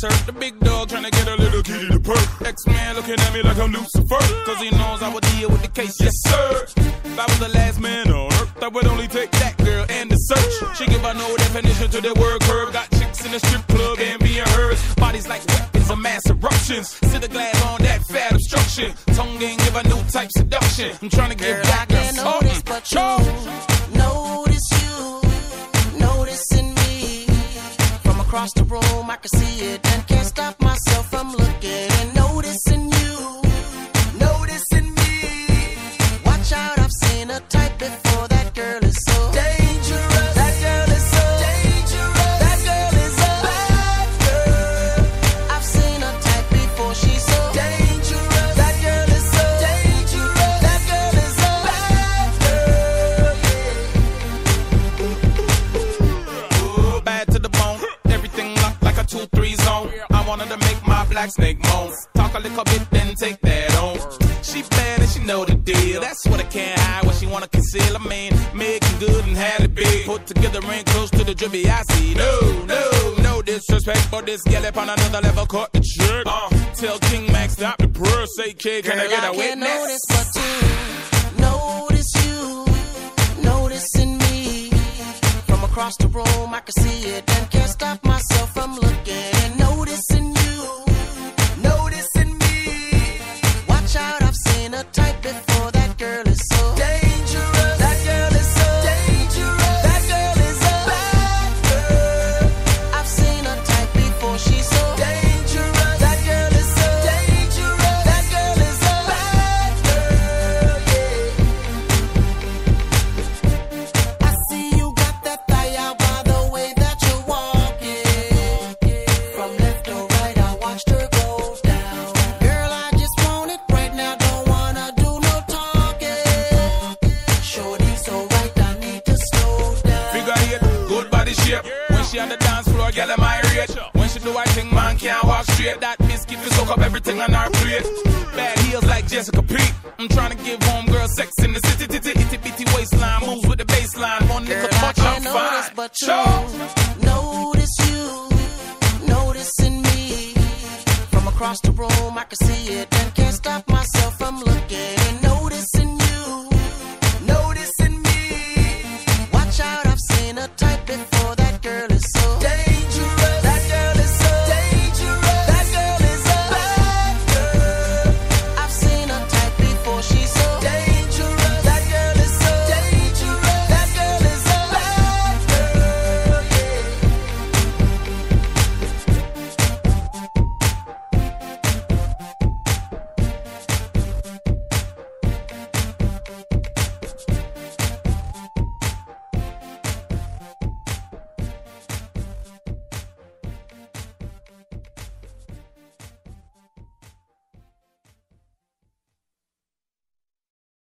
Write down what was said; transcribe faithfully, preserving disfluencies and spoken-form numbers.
surf. The big dog trying to get a little kitty to perk. X-Man looking at me like I'm Lucifer, cause he knows I would deal with the case, yes sir. If I was the last man on earth, I would only take that girl and the search. She give her no definition to the word curve. Got chicks in the strip club and being hers. Bodies like weapons of mass eruptions. Sit the glass on that fat obstruction. Tongue ain't give a new type seduction. I'm trying to give back a something. But you notice you, noticing me. From across the room, I can see it and can't stop myself from looking and noticing you, noticing me. Watch out, I've seen a type before. That girl is so dangerous. That girl is so dangerous. That girl is a bad girl. I've seen a type before. She's so dangerous. That girl is so dangerous. That girl is a bad girl. Ooh, bad to the bone. Everything locked like a two three zone. I wanted to make my black snake moan. Talk a little bit, then take that on. She bad and she know the deal. That's what I can't hide, what she wanna conceal. I mean, making good and had it big. Put together and close to the drippy I see. No, no, no disrespect, but this gal up on another level caught the trick. Uh, tell King Max stop the purr. Say, kid, can Girl, I get a I can't witness? notice but you, notice you, noticing me. From across the room, I can see it and can't stop myself from looking and noticing you, noticing me. Watch out, I've seen a type before. That girl is so dangerous. That girl is so dangerous. That girl is a bad girl. I've seen a type before. She's so dangerous. That girl is so dangerous. That girl is a bad girl. Yeah. I see you got that thigh out by the way that you're walking. From left to right, I watched her go down. Girl, I just want it right now. Don't wanna do no talking. Shorty so right, I need to slow down. Figure eight, good body shape. When she on the dance floor, girl, am I rate? When she do I think man can't walk straight. That biscuit will soak up everything on our plate. Bad heels like Jessica Pete. I'm trying to give home girl sex in the city. Titty, itty bitty waistline moves with the baseline. One nigga Girl, I much, I'm can't notice fine. but you, Sure. notice you, noticing me. From across the room, I can see it